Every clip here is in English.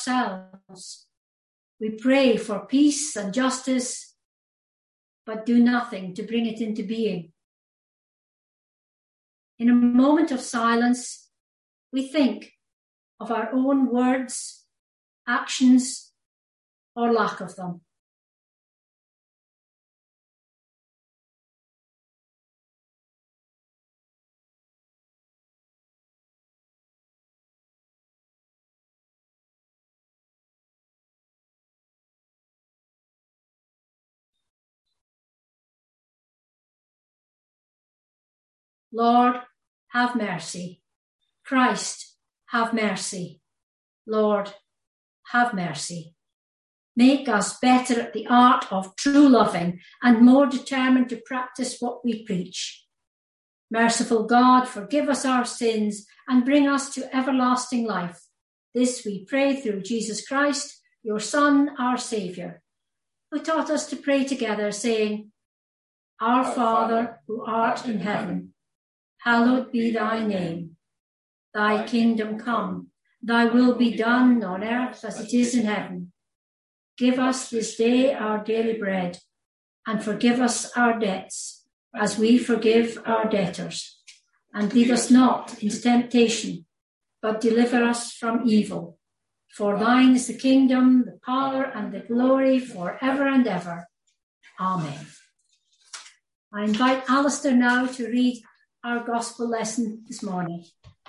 ourselves. We pray for peace and justice, but do nothing to bring it into being. In a moment of silence, we think of our own words, actions, or lack of them. Lord, have mercy. Christ, have mercy. Lord, have mercy. Make us better at the art of true loving and more determined to practice what we preach. Merciful God, forgive us our sins and bring us to everlasting life. This we pray through Jesus Christ, your Son, our Saviour, who taught us to pray together, saying, Our Father, who art in heaven, hallowed be thy name. Thy kingdom come, thy will be done on earth as it is in heaven. Give us this day our daily bread, and forgive us our debts, as we forgive our debtors. And lead us not into temptation, but deliver us from evil. For thine is the kingdom, the power, and the glory for ever and ever. Amen. I invite Alistair now to read our gospel lesson this morning.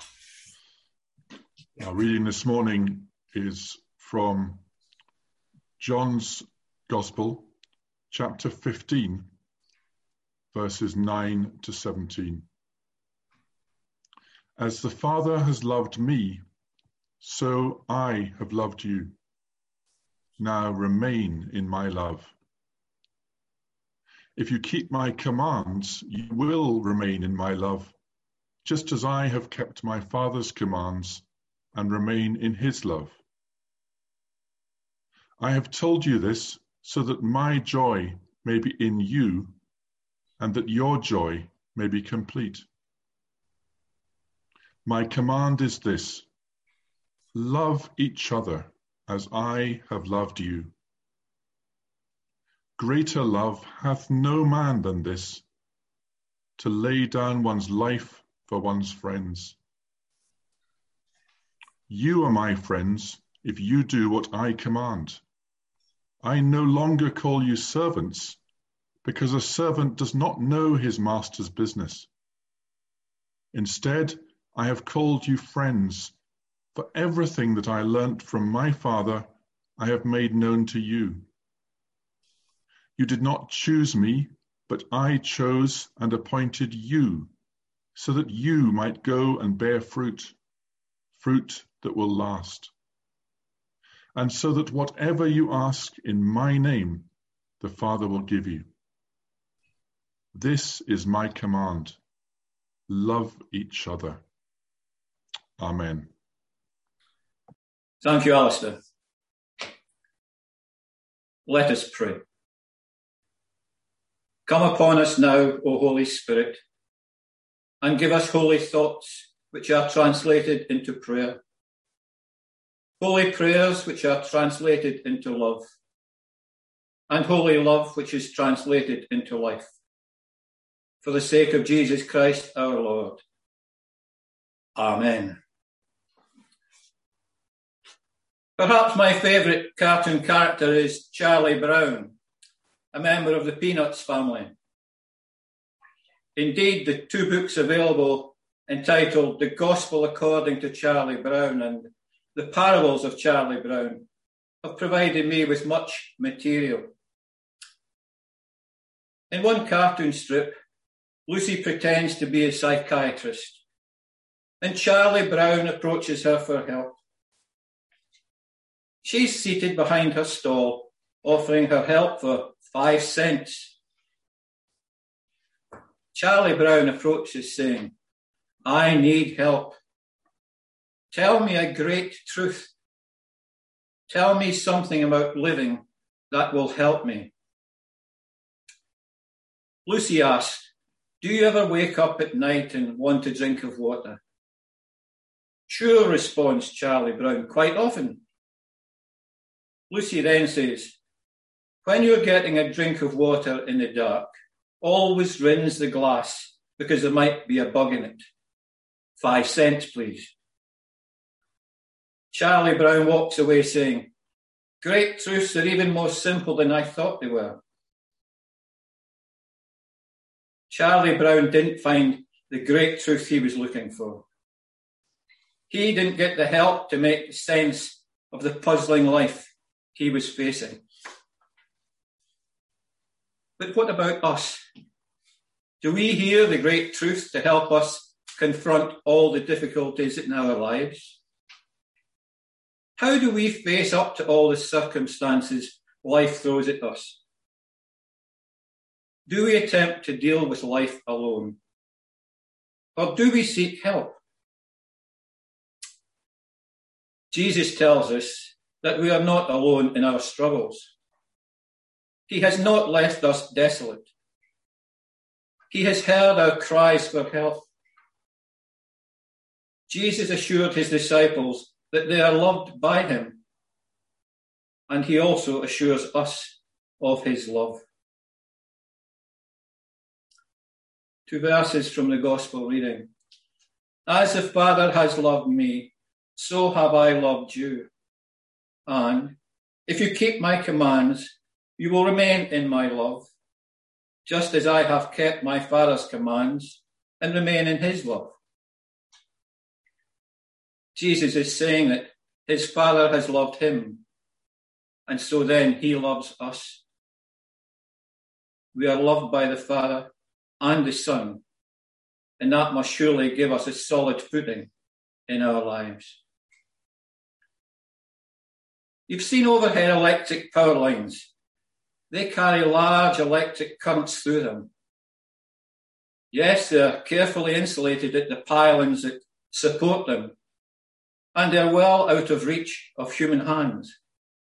Our reading this morning is from John's Gospel, chapter 15, verses 9 to 17. As the Father has loved me, so I have loved you. Now remain in my love. If you keep my commands, you will remain in my love, just as I have kept my Father's commands and remain in his love. I have told you this so that my joy may be in you and that your joy may be complete. My command is this: love each other as I have loved you. Greater love hath no man than this, to lay down one's life for one's friends. You are my friends if you do what I command. I no longer call you servants, because a servant does not know his master's business. Instead, I have called you friends, for everything that I learnt from my Father I have made known to you. You did not choose me, but I chose and appointed you, so that you might go and bear fruit, fruit that will last. And so that whatever you ask in my name, the Father will give you. This is my command: love each other. Amen. Thank you, Alistair. Let us pray. Come upon us now, O Holy Spirit, and give us holy thoughts which are translated into prayer, holy prayers which are translated into love, and holy love which is translated into life. For the sake of Jesus Christ our Lord. Amen. Perhaps my favourite cartoon character is Charlie Brown, a member of the Peanuts family. Indeed, the two books available entitled The Gospel According to Charlie Brown and The Parables of Charlie Brown have provided me with much material. In one cartoon strip, Lucy pretends to be a psychiatrist, and Charlie Brown approaches her for help. She's seated behind her stall, offering her help for 5 cents. Charlie Brown approaches, saying, "I need help. Tell me a great truth. Tell me something about living that will help me." Lucy asked, "Do you ever wake up at night and want a drink of water?" "Sure," responds Charlie Brown, "quite often. Lucy then says, when you're getting a drink of water in the dark, always rinse the glass because there might be a bug in it. 5 cents, please. Charlie Brown walks away saying, great truths are even more simple than I thought they were. Charlie Brown didn't find the great truth he was looking for. He didn't get the help to make sense of the puzzling life he was facing. But what about us? Do we hear the great truth to help us confront all the difficulties in our lives? How do we face up to all the circumstances life throws at us? Do we attempt to deal with life alone? Or do we seek help? Jesus tells us that we are not alone in our struggles. He has not left us desolate. He has heard our cries for help. Jesus assured his disciples that they are loved by him, and he also assures us of his love. 2 verses from the Gospel reading. As the Father has loved me, so have I loved you. And if you keep my commands, you will remain in my love, just as I have kept my Father's commands and remain in his love. Jesus is saying that his Father has loved him, and so then he loves us. We are loved by the Father and the Son, and that must surely give us a solid footing in our lives. You've seen overhead electric power lines. They carry large electric currents through them. Yes, they're carefully insulated at the pylons that support them, and they're well out of reach of human hands.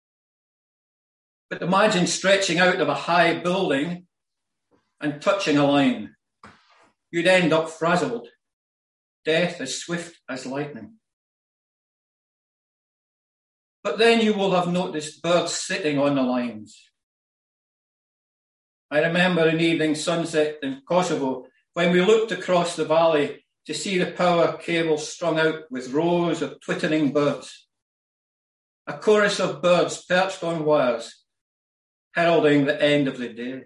But imagine stretching out of a high building and touching a line. You'd end up frazzled, death as swift as lightning. But then you will have noticed birds sitting on the lines. I remember an evening sunset in Kosovo when we looked across the valley to see the power cable strung out with rows of twittering birds. A chorus of birds perched on wires, heralding the end of the day.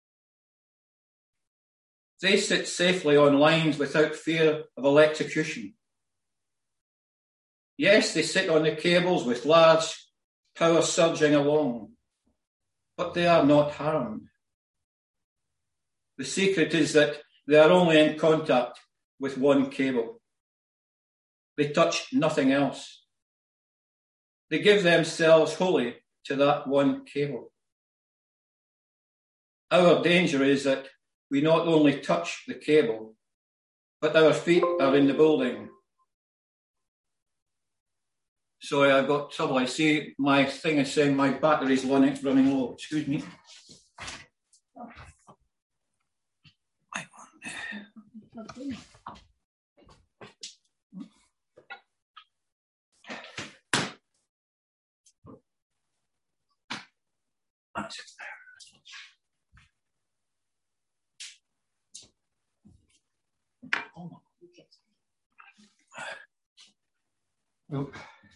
They sit safely on lines without fear of electrocution. Yes, they sit on the cables with large power surging along, but they are not harmed. The secret is that they are only in contact with one cable. They touch nothing else. They give themselves wholly to that one cable. Our danger is that we not only touch the cable, but our feet are in the building. Sorry, I've got trouble. I see my thing is saying my battery's running low. Excuse me. Oh.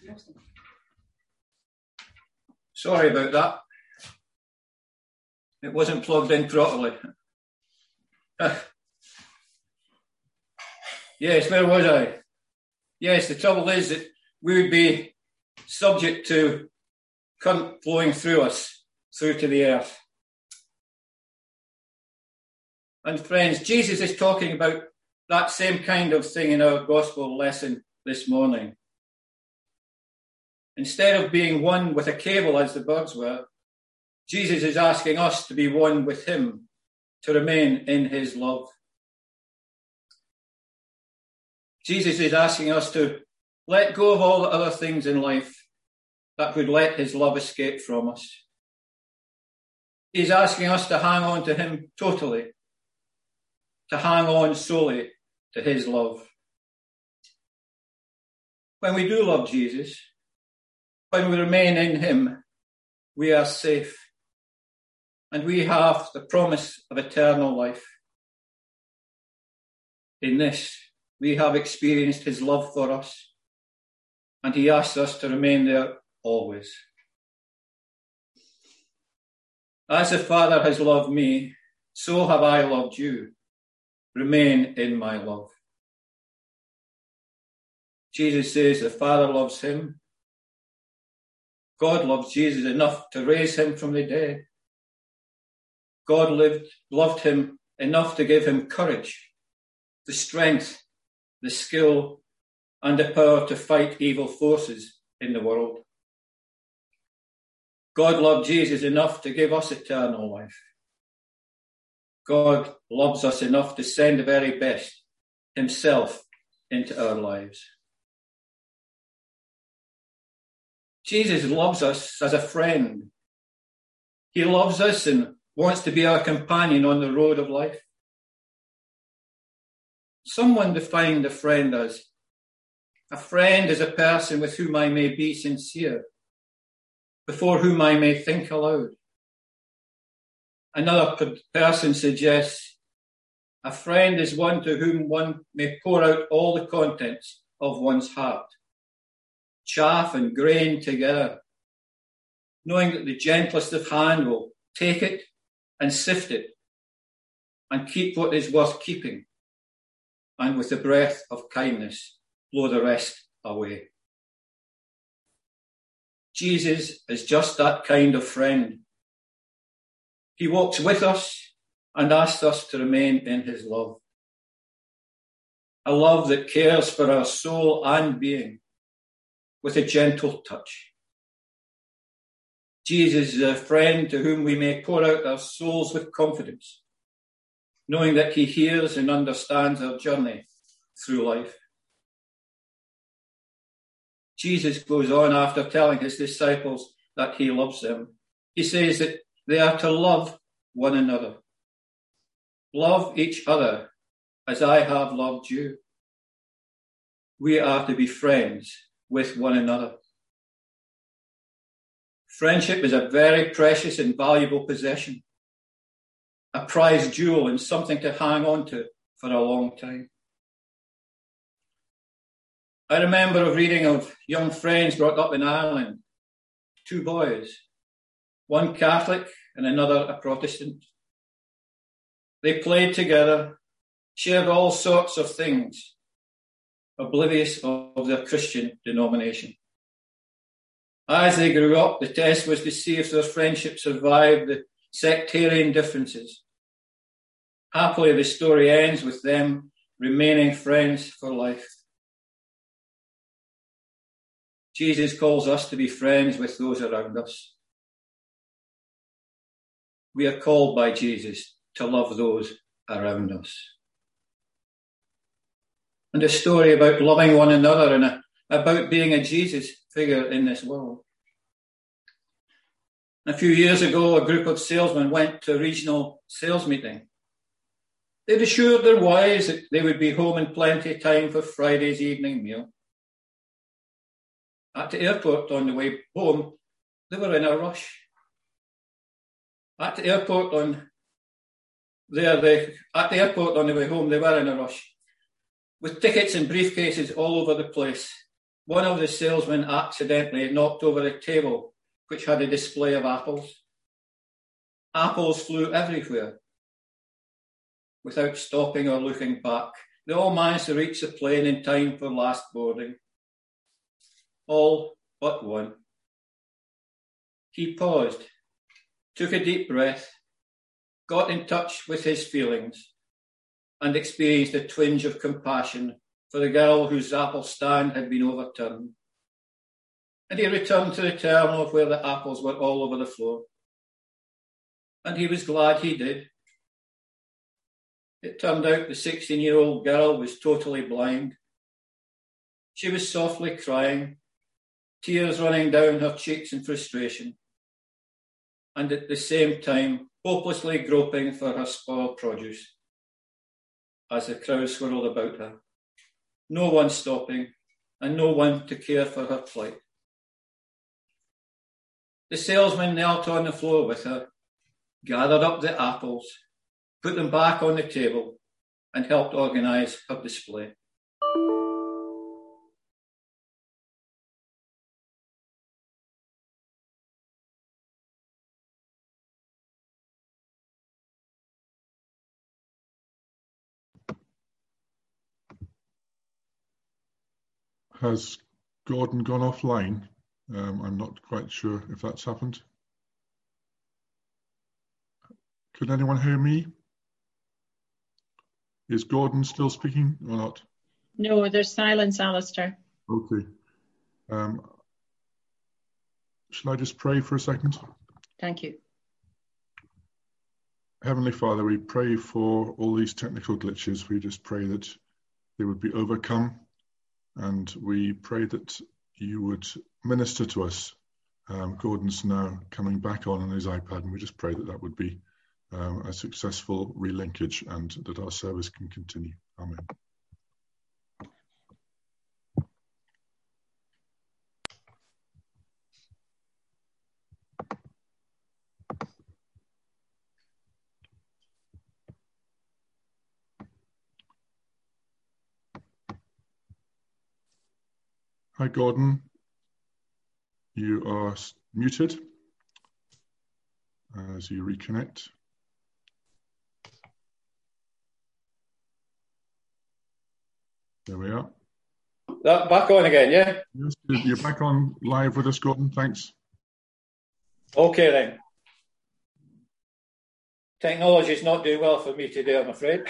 Sorry about that. It wasn't plugged in properly. Yes, where was I? Yes, the trouble is that we would be subject to current flowing through us, through to the earth. And friends, Jesus is talking about that same kind of thing in our gospel lesson this morning. Instead of being one with a cable as the birds were, Jesus is asking us to be one with him, to remain in his love. Jesus is asking us to let go of all the other things in life that would let his love escape from us. He's asking us to hang on to him totally, to hang on solely to his love. When we do love Jesus, when we remain in him, we are safe, and we have the promise of eternal life. In this, we have experienced his love for us, and he asks us to remain there always. As the Father has loved me, so have I loved you. Remain in my love. Jesus says the Father loves him. God loves Jesus enough to raise him from the dead. God loved him enough to give him courage, the strength, the skill, and the power to fight evil forces in the world. God loved Jesus enough to give us eternal life. God loves us enough to send the very best, himself, into our lives. Jesus loves us as a friend. He loves us and wants to be our companion on the road of life. Someone defined a friend as, a friend is a person with whom I may be sincere, before whom I may think aloud. Another person suggests, a friend is one to whom one may pour out all the contents of one's heart, chaff and grain together, knowing that the gentlest of hand will take it and sift it and keep what is worth keeping, and with the breath of kindness blow the rest away. Jesus is just that kind of friend. He walks with us and asks us to remain in his love. A love that cares for our soul and being with a gentle touch. Jesus is a friend to whom we may pour out our souls with confidence, knowing that he hears and understands our journey through life. Jesus goes on after telling his disciples that he loves them. He says that they are to love one another. Love each other as I have loved you. We are to be friends with one another. Friendship is a very precious and valuable possession, a prized jewel and something to hang on to for a long time. I remember of reading of young friends brought up in Ireland, 2 boys, one Catholic and another a Protestant. They played together, shared all sorts of things, oblivious of their Christian denomination. As they grew up, the test was to see if their friendship survived the sectarian differences. Happily, the story ends with them remaining friends for life. Jesus calls us to be friends with those around us. We are called by Jesus to love those around us. And a story about loving one another and about being a Jesus figure in this world. A few years ago, a group of salesmen went to a regional sales meeting. They'd assured their wives that they would be home in plenty of time for Friday's evening meal. At the airport on the way home, they were in a rush. At the airport on the way home, they were in a rush, with tickets and briefcases all over the place. One of the salesmen accidentally knocked over a table which had a display of apples. Apples flew everywhere. Without stopping or looking back, they all managed to reach the plane in time for last boarding. All but one. He paused, took a deep breath, got in touch with his feelings, and experienced a twinge of compassion for the girl whose apple stand had been overturned. And he returned to the terminal where the apples were all over the floor. And he was glad he did. It turned out the 16-year-old girl was totally blind. She was softly crying, tears running down her cheeks in frustration, and at the same time hopelessly groping for her spoiled produce as the crowd swirled about her. No one stopping and no one to care for her plight. The salesman knelt on the floor with her, gathered up the apples, put them back on the table, and helped organise her display. Has Gordon gone offline? I'm not quite sure if that's happened. Can anyone hear me? Is Gordon still speaking or not? No, there's silence, Alistair. Okay. Shall I just pray for a second? Thank you. Heavenly Father, we pray for all these technical glitches. We just pray that they would be overcome, and we pray that you would minister to us. Gordon's now coming back on his iPad, and we just pray that that would be a successful relinkage and that our service can continue. Amen. Hi, Gordon. You are muted as you reconnect. There we are. Back on again, yeah? Yes, you're back on live with us, Gordon. Thanks. Okay, then. Technology is not doing well for me today, I'm afraid.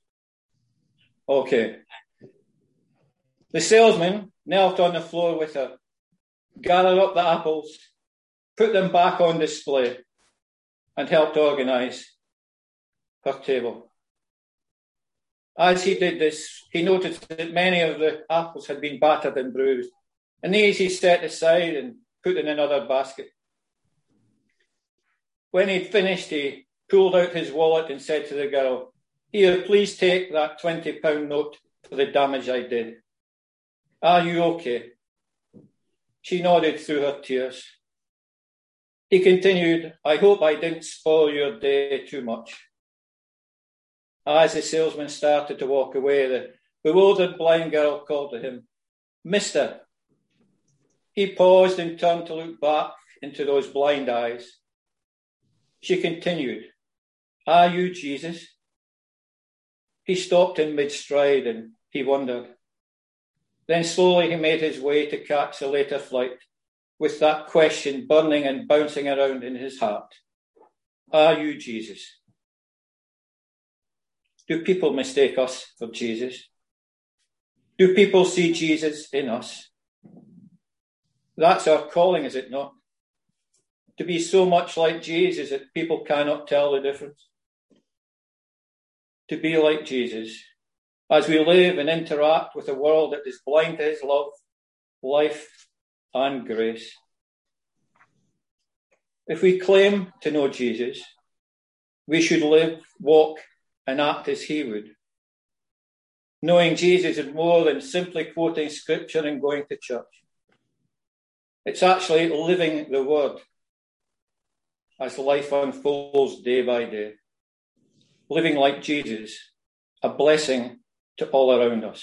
Okay. The salesman knelt on the floor with her, gathered up the apples, put them back on display, and helped organise her table. As he did this, he noticed that many of the apples had been battered and bruised, and these he set aside and put in another basket. When he'd finished, he pulled out his wallet and said to the girl, "Here, please take that £20 note for the damage I did. Are you okay?" She nodded through her tears. He continued, "I hope I didn't spoil your day too much." As the salesman started to walk away, the bewildered blind girl called to him, "Mister." He paused and turned to look back into those blind eyes. She continued, "Are you Jesus?" He stopped in mid-stride and he wondered. Then slowly he made his way to catch a later flight with that question burning and bouncing around in his heart. Are you Jesus? Do people mistake us for Jesus? Do people see Jesus in us? That's our calling, is it not? To be so much like Jesus that people cannot tell the difference. To be like Jesus as we live and interact with a world that is blind to his love, life, and grace. If we claim to know Jesus, we should live, walk, and act as he would. Knowing Jesus is more than simply quoting scripture and going to church. It's actually living the word as life unfolds day by day. Living like Jesus, a blessing to all around us.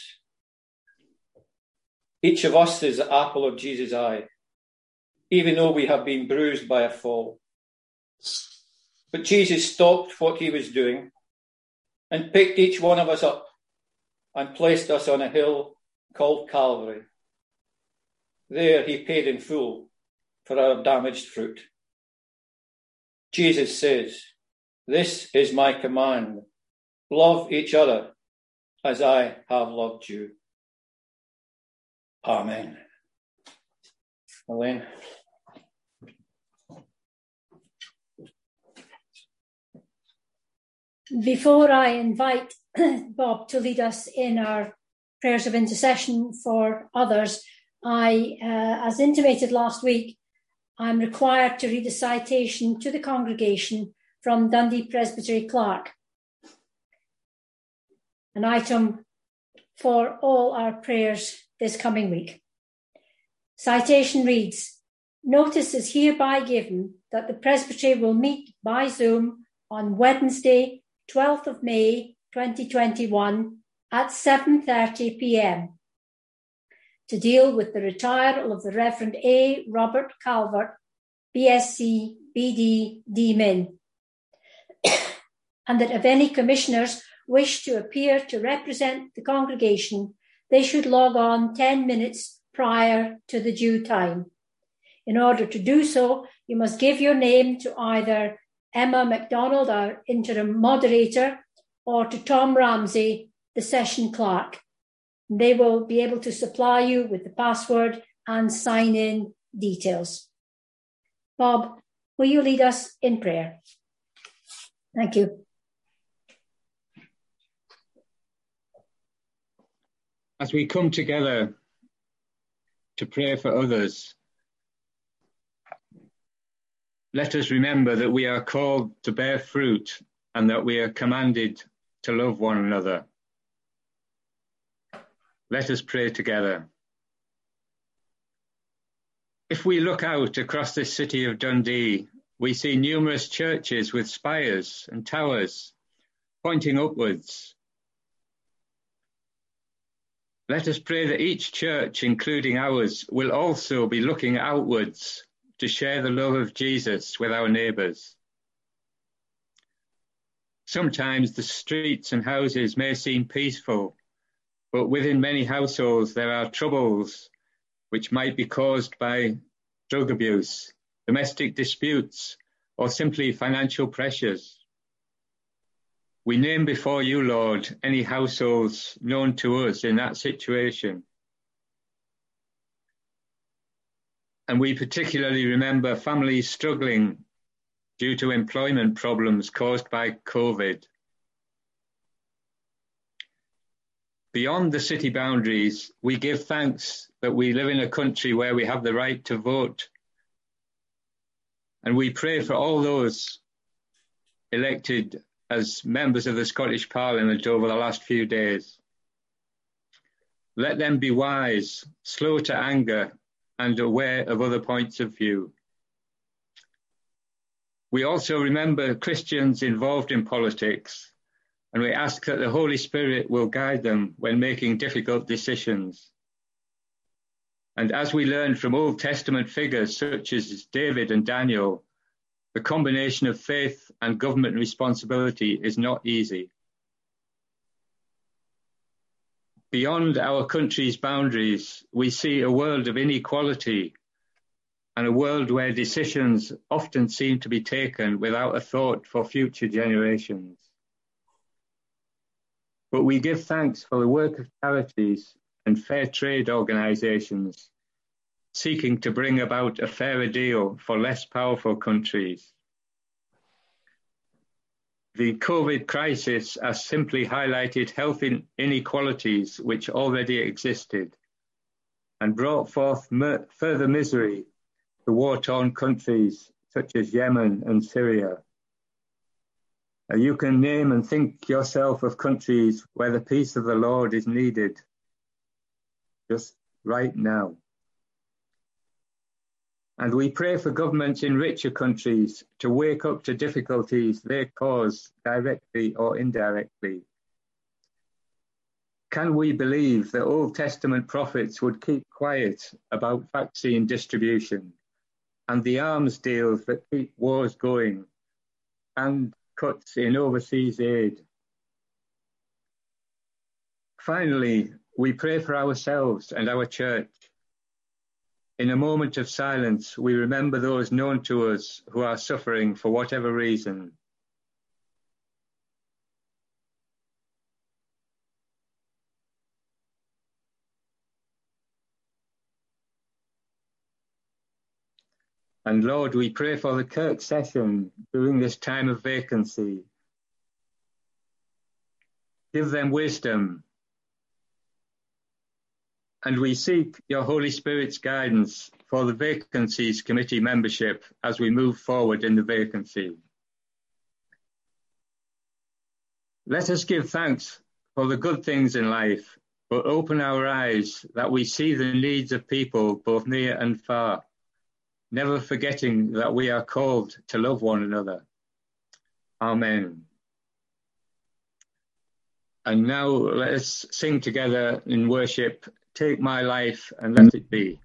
Each of us is the apple of Jesus' eye, even though we have been bruised by a fall. But Jesus stopped what he was doing and picked each one of us up and placed us on a hill called Calvary. There he paid in full for our damaged fruit. Jesus says, "This is my command. Love each other as I have loved you." Amen. Elaine. Before I invite Bob to lead us in our prayers of intercession for others, as intimated last week, I'm required to read a citation to the congregation from Dundee Presbytery Clerk, an item for all our prayers this coming week. Citation reads, Notice is hereby given that the Presbytery will meet by Zoom on Wednesday, 12th of May, 2021 at 7:30 p.m. to deal with the retirement of the Reverend A. Robert Calvert, BSc, BD, D.Min. And that if any commissioners wish to appear to represent the congregation, they should log on 10 minutes prior to the due time. In order to do so, you must give your name to either Emma MacDonald, our interim moderator, or to Tom Ramsey, the session clerk. They will be able to supply you with the password and sign-in details. Bob, will you lead us in prayer? Thank you. As we come together to pray for others, let us remember that we are called to bear fruit and that we are commanded to love one another. Let us pray together. If we look out across this city of Dundee, we see numerous churches with spires and towers pointing upwards. Let us pray that each church, including ours, will also be looking outwards to share the love of Jesus with our neighbours. Sometimes the streets and houses may seem peaceful, but within many households there are troubles which might be caused by drug abuse, domestic disputes, or simply financial pressures. We name before you, Lord, any households known to us in that situation. And we particularly remember families struggling due to employment problems caused by COVID. Beyond the city boundaries, we give thanks that we live in a country where we have the right to vote. And we pray for all those elected as members of the Scottish Parliament over the last few days. Let them be wise, slow to anger, and aware of other points of view. We also remember Christians involved in politics, and we ask that the Holy Spirit will guide them when making difficult decisions. And as we learn from Old Testament figures such as David and Daniel, the combination of faith and government responsibility is not easy. Beyond our country's boundaries, we see a world of inequality and a world where decisions often seem to be taken without a thought for future generations. But we give thanks for the work of charities and fair trade organisations seeking to bring about a fairer deal for less powerful countries. The COVID crisis has simply highlighted health inequalities which already existed and brought forth further misery to war-torn countries such as Yemen and Syria. You can name and think yourself of countries where the peace of the Lord is needed just right now. And we pray for governments in richer countries to wake up to difficulties they cause directly or indirectly. Can we believe that Old Testament prophets would keep quiet about vaccine distribution and the arms deals that keep wars going and cuts in overseas aid? Finally, we pray for ourselves and our church. In a moment of silence, we remember those known to us who are suffering for whatever reason. And Lord, we pray for the Kirk session during this time of vacancy. Give them wisdom. And we seek your Holy Spirit's guidance for the Vacancies Committee membership as we move forward in the vacancy. Let us give thanks for the good things in life, but open our eyes that we see the needs of people both near and far, never forgetting that we are called to love one another. Amen. And now let us sing together in worship, Take My Life and Let It Be.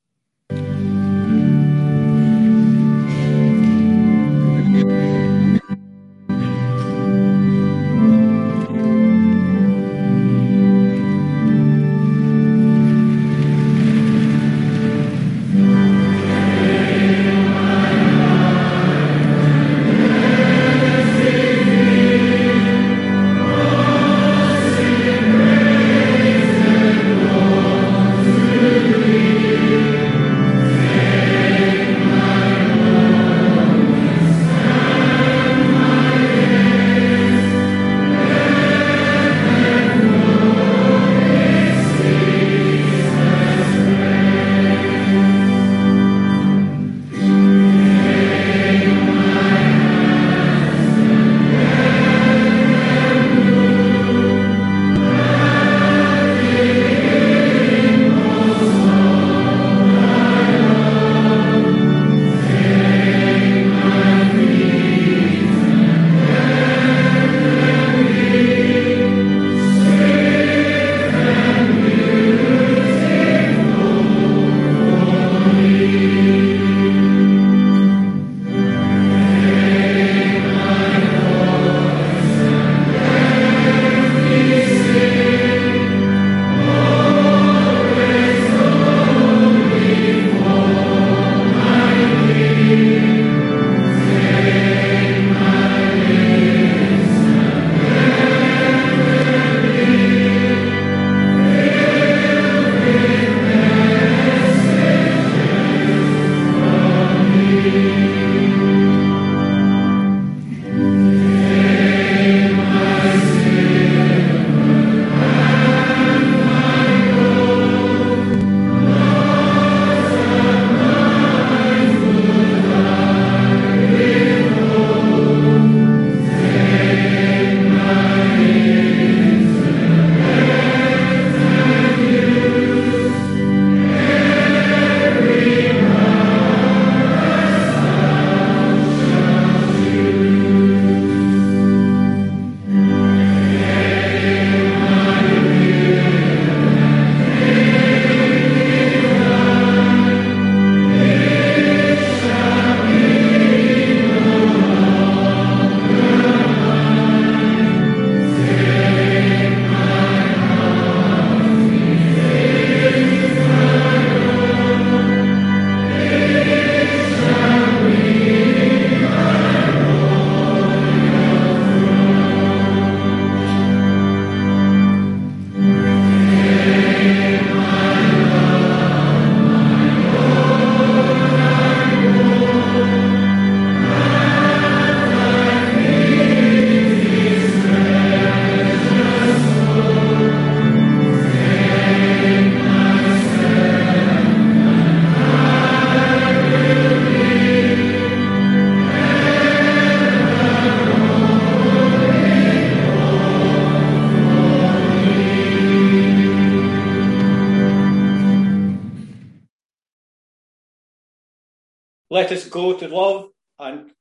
Let us go to love and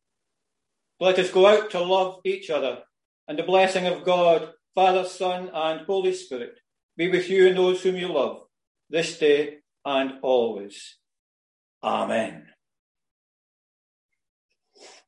let us go out to love each other. And the blessing of God, Father, Son, and Holy Spirit be with you and those whom you love, this day and always. Amen.